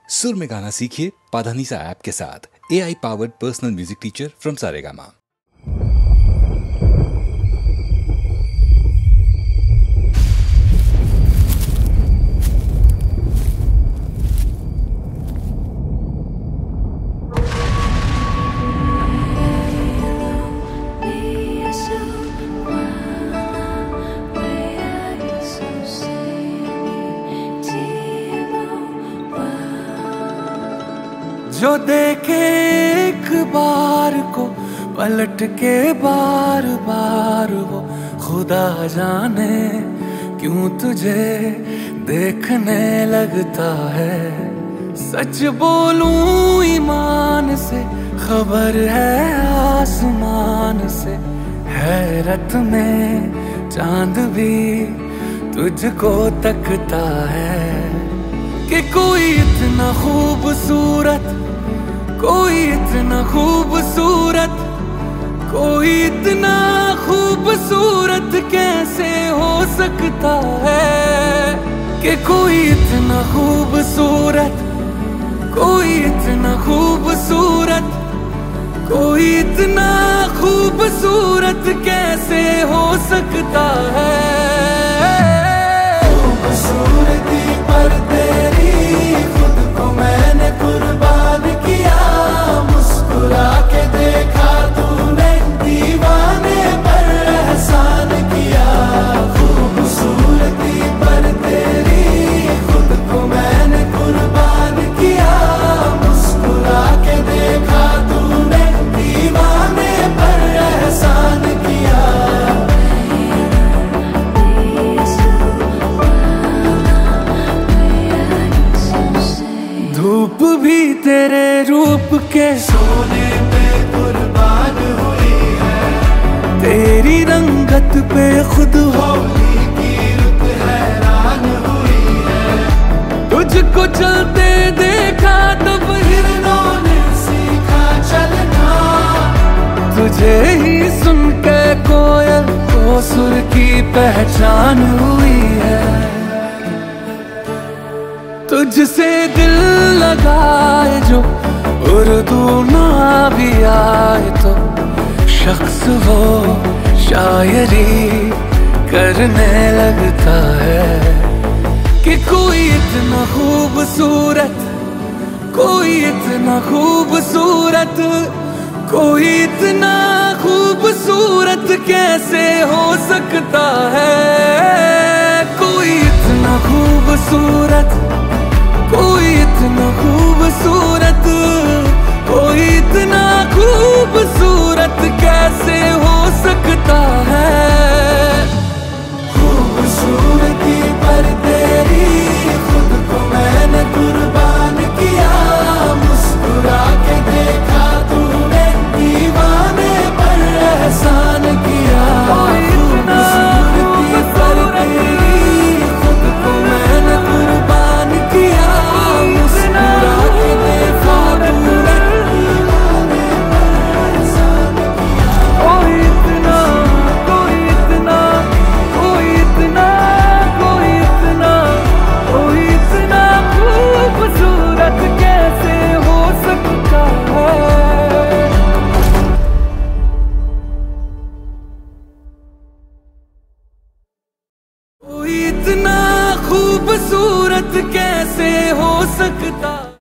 सुर में गाना सीखिए पाधानीसा ऐप के साथ। AI powered personal music teacher from Saregama. जो देखे एक बार को पलट के बार बार वो खुदा जाने क्यों तुझे देखने लगता है। सच बोलूं ईमान से खबर है आसमान से, हैरत में चांद भी तुझको तकता है कि कोई इतना खूबसूरत, कोई इतना खूबसूरत, कोई इतना खूबसूरत कैसे हो सकता है कि कोई इतना खूबसूरत, कोई इतना खूबसूरत, कोई इतना खूबसूरत कैसे हो सकता है। खूबसूरती पर तेरी खुद को मैंने कुर्बान किया, मुस्कुरा के देखा तूने दीवाने पर एहसान किया। खूबसूरती पर तेरी खुद को मैंने कुर्बान किया, मुस्कुरा के देखा तूने दीवाने पर एहसान किया। धूप भी तेरे रूप के सोने पे कुर्बान हुई है, तेरी रंगत पे खुद होली की रुत हैरान हुई है। तुझको चलते देखा तब हिरणों ने सीखा चलना, तुझे ही सुन के कोयल को सुर की पहचान हुई है। तुझसे दिल लगाए जो उर्दू ना भी आए तो शख्स वो शायरी करने लगता है कि कोई इतना खूबसूरत, कोई इतना खूबसूरत, कोई इतना खूबसूरत कैसे हो सकता है। कोई इतना खूबसूरत, कोई इतना